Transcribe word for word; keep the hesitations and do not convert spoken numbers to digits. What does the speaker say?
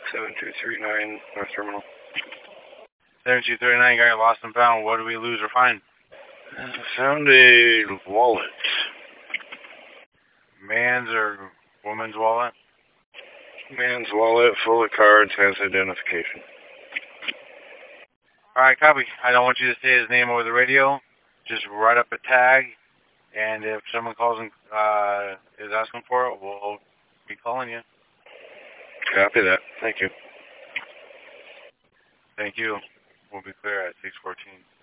seven two three nine, North Terminal. seven two three nine, got lost and found. What did we lose or find? Uh, found a wallet. Man's or woman's wallet? Man's wallet, full of cards, has identification. Alright, copy. I don't want you to say his name over the radio. Just write up a tag, and if someone calls and uh, is asking for it, we'll be calling you. Copy that. Thank you. Thank you. We'll be clear at six fourteen.